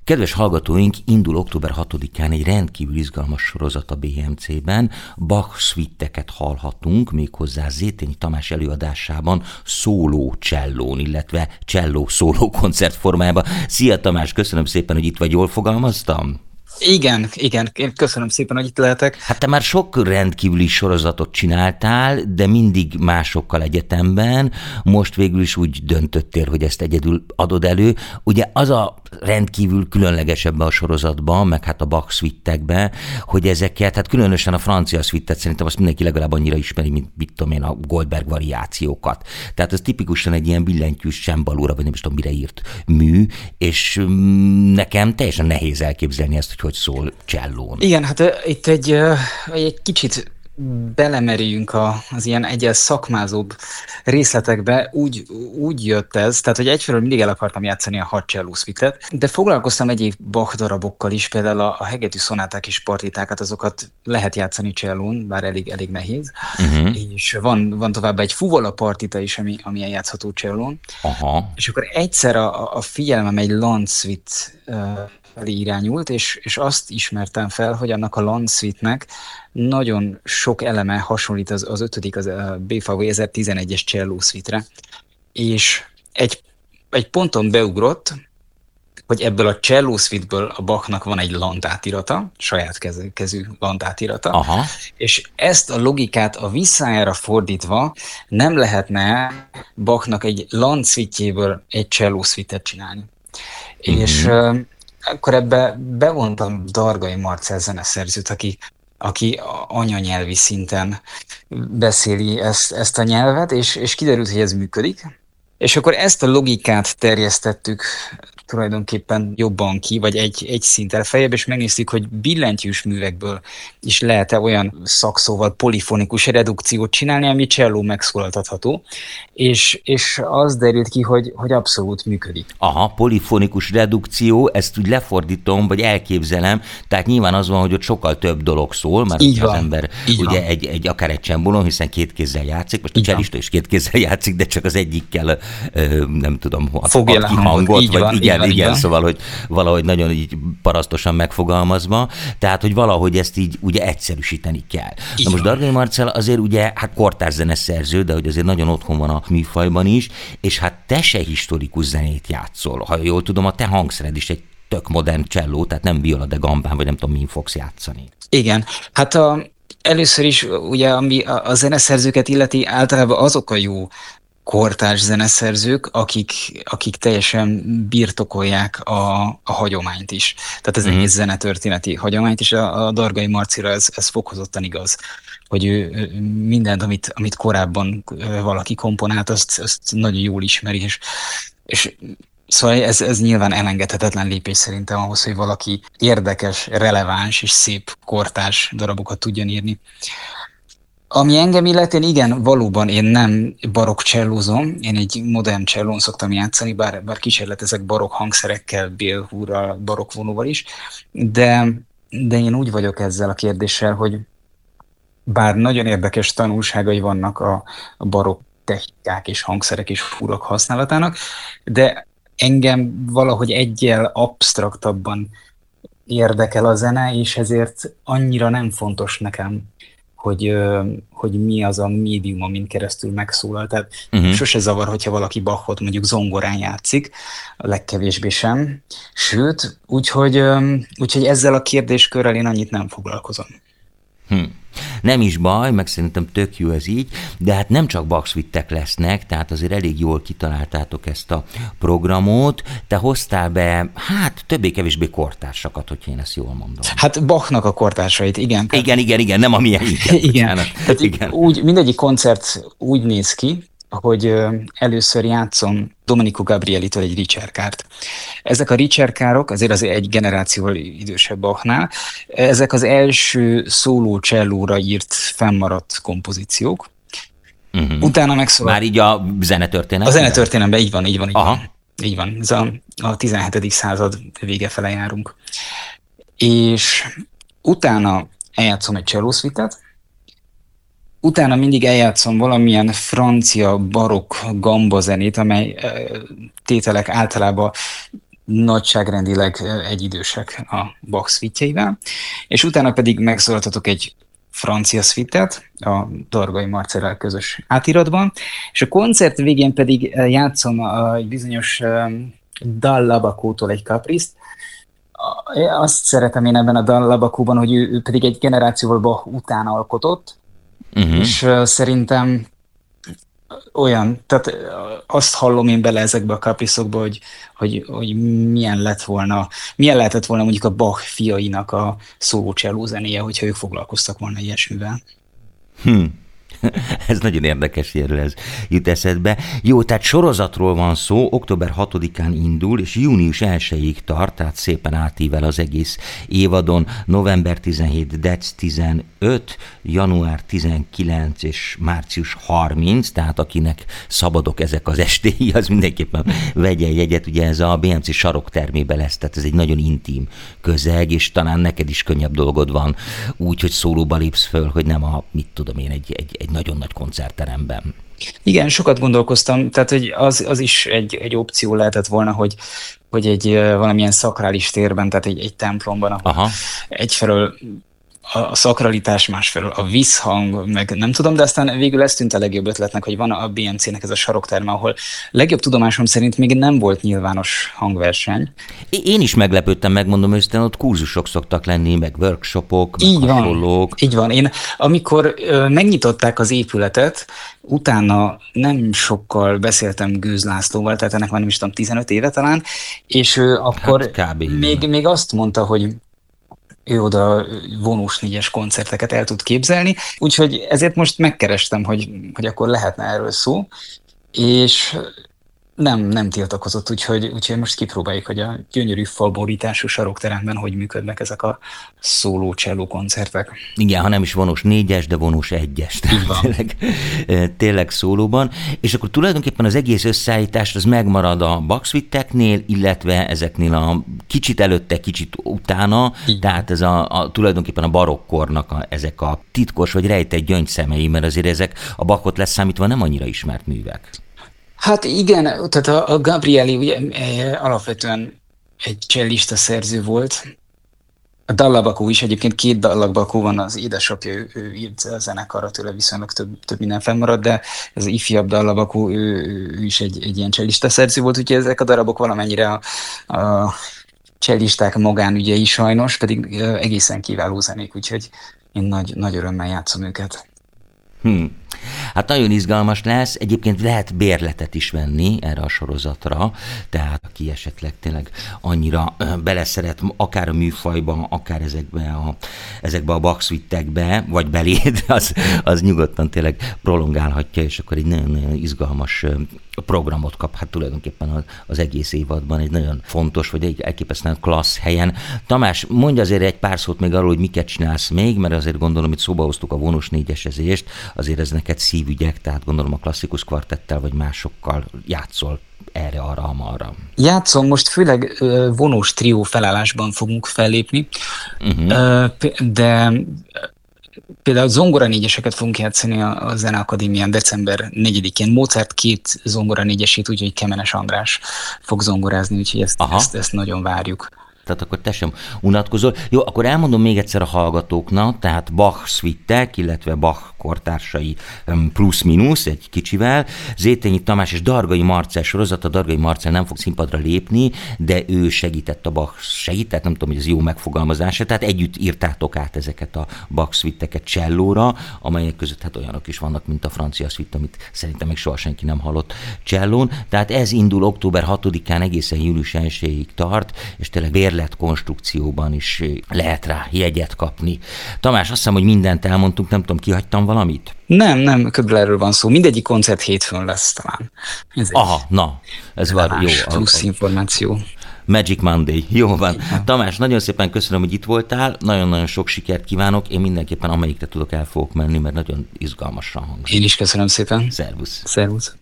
Kedves hallgatóink, indul október 6-án egy rendkívül izgalmas sorozat a BMC-ben. Bach szvitteket hallhatunk, méghozzá Zétényi Tamás előadásában szóló csellón, illetve cselló szóló koncert formájában. Szia Tamás, köszönöm szépen, hogy itt vagy, jól fogalmaztam? Igen, én köszönöm szépen, hogy itt lehetek. Hát te már sok rendkívüli sorozatot csináltál, de mindig másokkal egyetemben. Most végül is úgy döntöttél, hogy ezt egyedül adod elő. Ugye az a rendkívül különleges ebben a sorozatban, meg hát a Bach szvittekben, hogy ezeket, hát különösen a francia szvittet szerintem azt mindenki legalább annyira ismeri, mint mit tudom én, a Goldberg variációkat. Tehát ez tipikusan egy ilyen billentyűs csembalóra, vagy nem is tudom mire írt mű, és nekem teljesen nehéz elképzelni ezt, hogy szól csellón. Igen, hát itt egy kicsit belemerüljünk az ilyen egyes szakmázóbb részletekbe, úgy jött ez, tehát hogy egyfelől mindig el akartam játszani a 6 cselló szvitet, de foglalkoztam egyéb Bach darabokkal is, például a hegetű szonáták és partitákat, azokat lehet játszani csellón, bár elég nehéz, és van továbbá egy fuvola partita is, ami eljátszható csellón. Aha. És akkor egyszer a figyelmem egy Landszvit felé irányult, és azt ismertem fel, hogy annak a Landszvitnek nagyon sok eleme hasonlít az 5. az BVV 1011-es csellószvitre, és egy ponton beugrott, hogy ebből a csellószvitből a Bachnak van egy landátirata, saját kezű landátirata, aha, és ezt a logikát a visszájára fordítva nem lehetne Bachnak egy landszvitjéből egy csellószvitet csinálni. És akkor ebbe bevontam Dargai Marcell zeneszerzőt, aki anyanyelvi szinten beszéli ezt a nyelvet, és kiderült, hogy ez működik. És akkor ezt a logikát terjesztettük tulajdonképpen jobban ki, vagy egy szinttel feljebb, és megnéztük, hogy billentyűs művekből is lehet-e olyan szakszóval polifonikus redukciót csinálni, ami cselló megszólaltatható, és az derült ki, hogy abszolút működik. Aha, polifonikus redukció, ezt úgy lefordítom, vagy elképzelem, tehát nyilván az van, hogy ott sokkal több dolog szól, mert az ember ugye akár egy csembolón, hiszen két kézzel játszik, most a csellista is két kézzel játszik, de csak az egyikkel nem tudom, fogja ki hangot, vagy van, igen, szóval, hogy valahogy nagyon így parasztosan megfogalmazva, tehát, hogy valahogy ezt így ugye egyszerűsíteni kell. Na most Dargai Marcell azért ugye, hát kortárs zeneszerző, de hogy azért nagyon otthon van a műfajban is, és hát te se historikus zenét játszol. Ha jól tudom, a te hangszered is egy tök modern cselló, tehát nem viola de gambán, vagy nem tudom, min fogsz játszani. Igen, hát először is ugye, ami a zeneszerzőket illeti, általában azok a jó kortárs zeneszerzők, akik teljesen birtokolják a hagyományt is. Tehát ez egész zenetörténeti hagyományt, és a Dargai Marcira ez fokozottan igaz, hogy ő mindent, amit korábban valaki komponált, azt nagyon jól ismeri, és szóval ez nyilván elengedhetetlen lépés szerintem ahhoz, hogy valaki érdekes, releváns és szép kortárs darabokat tudjon írni. Ami engem illet, igen, valóban én nem barokk csellózom, én egy modern csellón szoktam játszani, bár kísérletezek barokk hangszerekkel, bélhúrral, barokk vonóval is, de én úgy vagyok ezzel a kérdéssel, hogy bár nagyon érdekes tanulságai vannak a barokk technikák és hangszerek és húrok használatának, de engem valahogy egyel absztraktabban érdekel a zene, és ezért annyira nem fontos nekem, hogy mi az a médium, amin keresztül megszólal. Tehát sose zavar, hogyha valaki Bachot mondjuk zongorán játszik, a legkevésbé sem. Sőt, úgyhogy ezzel a kérdéskörrel én annyit nem foglalkozom. Nem is baj, meg szerintem tök jó ez így, de hát nem csak Bach szvittek lesznek, tehát azért elég jól kitaláltátok ezt a programot. Te hoztál be, hát többé-kevésbé kortársakat, hogy én ezt jól mondom. Hát Bachnak a kortársait, igen. Igen, nem a miénket. Igen. Igen. Úgy, mindegyik koncert úgy néz ki, hogy először játszom Domenico Gabrielitől egy Ricercart. Ezek a Ricercarok, azért az egy generációval idősebb Bachnál, ezek az első szóló csellóra írt fennmaradt kompozíciók. Utána megszólal... Már így a zenetörténelemben? A zenetörténelemben, így van. Aha. Így van. Ez a 17. század vége fele járunk. És utána eljátszom egy csellószvitet, utána mindig eljátszom valamilyen francia barokk gamba zenét, amely tételek általában nagyságrendileg egyidősek a Bach szvítjeivel, és utána pedig megszólaltatok egy francia szvitet a Dargai Marcellel közös átiratban, és a koncert végén pedig játszom egy bizonyos Dal Labacótól egy kapriszt. Azt szeretem én ebben a Dal Labacóban, hogy ő pedig egy generációval Bach után alkotott, és szerintem olyan, tehát azt hallom én bele ezekbe a kapriszokba, hogy milyen lehetett volna mondjuk a Bach fiainak a szólócselló zenéje, hogyha ők foglalkoztak volna ilyesmivel. Ez nagyon érdekes, hogy erről ez jut eszedbe. Jó, tehát sorozatról van szó, október 6-án indul, és június 1-ig tart, tehát szépen átível az egész évadon, november 17, dec 15, január 19 és március 30, tehát akinek szabadok ezek az estéi, az mindenképpen vegye jegyet, ugye ez a BMC saroktermébe lesz, tehát ez egy nagyon intim közeg, és talán neked is könnyebb dolgod van úgy, hogy szólóba lépsz föl, hogy nem mit tudom én, egy nagyon nagy koncertteremben. Igen, sokat gondolkoztam, tehát hogy az is egy opció lehetett volna, hogy egy valamilyen szakrális térben, tehát egy templomban, ahol egyfelől a szakralitás, másfelől a visszhang, meg nem tudom, de aztán végül ez tűnt a legjobb ötletnek, hogy van a BMC-nek ez a sarokterme, ahol legjobb tudomásom szerint még nem volt nyilvános hangverseny. Én is meglepődtem, megmondom őszintén, ott kurzusok szoktak lenni, meg workshopok, meg hasonlók. Így van. Én amikor megnyitották az épületet, utána nem sokkal beszéltem Gőz Lászlóval, tehát ennek már nem is tudom, 15 éve talán, és ő akkor még azt mondta, hogy ő oda vonós 4-es koncerteket el tud képzelni, úgyhogy ezért most megkerestem, hogy akkor lehetne erről szó, és nem tiltakozott, úgyhogy most kipróbáljuk, hogy a gyönyörű falborítású sarokteremben hogy működnek ezek a szóló cselló koncertek. Igen, ha nem is vonós 4-es, de vonós 1-es. Tényleg szólóban. És akkor tulajdonképpen az egész összeállítás az megmarad a Bach szvitteknél, illetve ezeknél a kicsit előtte, kicsit utána, tehát ez tulajdonképpen a barokkornak ezek a titkos vagy rejtett gyöngyszemei, mert azért ezek a Bachot leszámítva nem annyira ismert művek. Hát igen, tehát a Gabrieli ugye alapvetően egy csellista szerző volt. A Dal Labacó is, egyébként 2 Dal Labacó van, az édesapja, ő írt a zenekarra, tőle viszonylag több minden fennmaradt, de ez az ifjabb Dal Labacó, ő is egy ilyen csellista szerző volt, úgyhogy ezek a darabok valamennyire a csellisták magánügyei sajnos, pedig egészen kiváló zenék, úgyhogy én nagy örömmel játszom őket. Hát nagyon izgalmas lesz, egyébként lehet bérletet is venni erre a sorozatra, tehát aki esetleg tényleg annyira beleszeret akár a műfajba, akár ezekbe a Bach szvittekbe, vagy beléd, az nyugodtan tényleg prolongálhatja, és akkor egy nagyon izgalmas programot kap, hát tulajdonképpen az egész évadban egy nagyon fontos, vagy egy elképesztően klassz helyen. Tamás, mondj azért egy pár szót még arról, hogy miket csinálsz még, mert azért gondolom, hogy szóba hoztuk a vonós 4-esezést, azért ez neked szívügyek, tehát gondolom a klasszikus kvartettel vagy másokkal játszol erre, arra, amarra. Játszom, most főleg vonós trió felállásban fogunk fellépni, de például zongora 4-eseket fogunk játszani a Zeneakadémián december 4-én. Mozart 2 zongora 4-esét, úgyhogy Kemenes András fog zongorázni, úgyhogy ezt nagyon várjuk. Tehát akkor te sem unatkozol. Jó, akkor elmondom még egyszer a hallgatóknak, tehát Bach szvittek, illetve Bach kortársai plusz-minusz egy kicsivel, Zétényi Tamás és Dargai Marcell sorozat. A Dargai Marcell nem fog színpadra lépni, de ő segített nem tudom, hogy ez jó megfogalmazása, tehát együtt írtátok át ezeket a Bach szvitteket csellóra, amelyek között hát olyanok is vannak, mint a francia szvitt, amit szerintem még soha senki nem hallott csellón. Tehát ez indul október 6-án egészen július 1-ig tart, és tényleg bérletkonstrukcióban is lehet rá jegyet kapni. Tamás, azt hiszem, hogy mindent elmondtunk, nem tudom, kihagytam valamit? Nem, körülbelül erről van szó. Mindegyik koncert hétfőn lesz talán. Ez van jó. Plusz információ. Magic Monday. Jó van. Tamás, nagyon szépen köszönöm, hogy itt voltál, nagyon-nagyon sok sikert kívánok, én mindenképpen amelyikre tudok el fogok menni, mert nagyon izgalmasan hangzik. Én is köszönöm szépen. Szervusz. Szervusz.